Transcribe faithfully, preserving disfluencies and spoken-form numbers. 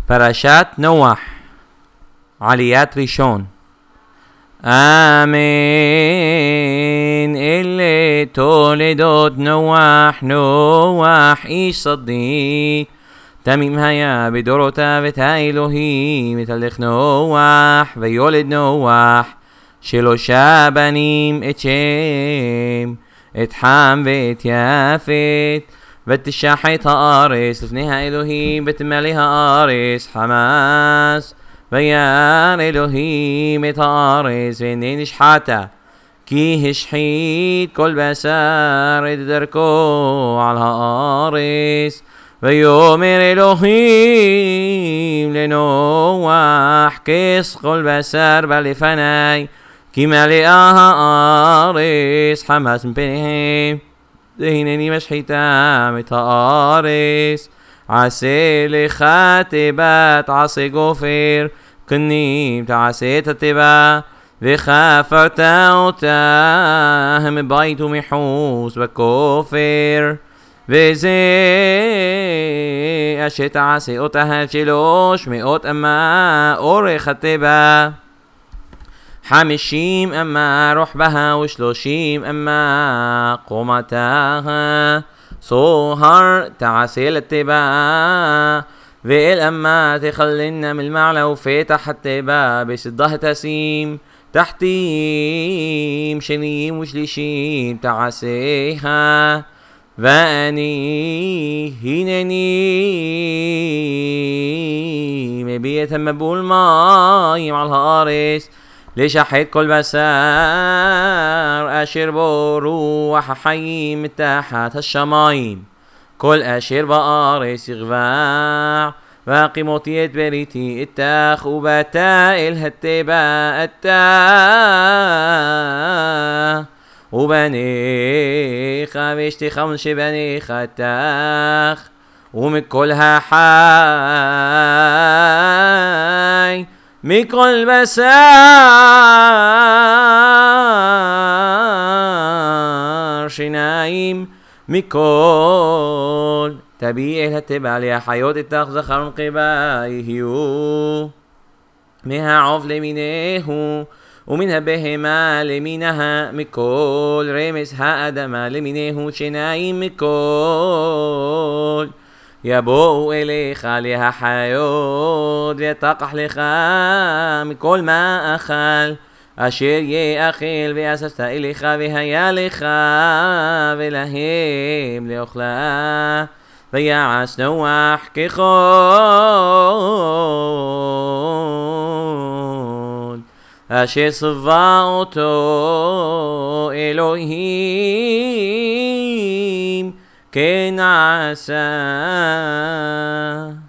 פרשת נוח, עליית ראשון. אמן. אלה תולדות נוח, נוח איש צדיק, תמים היה בדורותיו את האלוהים, התהלך נוח ויולד נוח שלושה בנים, את שם, את חם ואת יפת. ותשחט הארץ לפני האלוהים ותמלא הארץ חמס. וירא אלוהים את הארץ והנה נשחטה, כי השחית כל בשר את דרכו על הארץ. ויאמר אלוהים לנוח, כס כל בשר בא לפני, כי מלאה הארץ חמס מפניהם. והנני משחיתם את הארץ. עשה לך תיבת עשה גופר, קנים תעשה את התיבה, וחפרת אותה מבית ומחוץ בכופר. וזה אשר תעשה אותה שלוש מאות אמה אורך התיבה, חמישים אמה רוחבה ושלושים אמה קומתה. صهر تعسل التبا والأما تخلنا من المعلى وفتح التبا بصدها تسيم تحتيم شنيم وشليشيم تعسيها. وأني هنني مبيت مبول ماي مع الهارس لشحت كل بسار أشير بو روح حيم تحت الشمايم، كل أشير بأرس يغفع وقيموتي بريتي التاخ وبتائل هالتبا التاخ وبنيخ بيشتي خمس بنيخ التاخ ومن كلها حي مكل بسار شنايم مكل تبيع التبع لحيوت التاخ زخر قبايهيو منها عوف لمنه ومنها بهما لمنها مكل رمسها أدما لمنه شنايم مكل. يبوء إليך لها حيود ويتقح לך מכל מה אכל אשר יאכל, ואספת אליך והיה לך ולהם לאוכלה. ויעש נוח ככל אשר צווה אותו אלוהים כן עשה.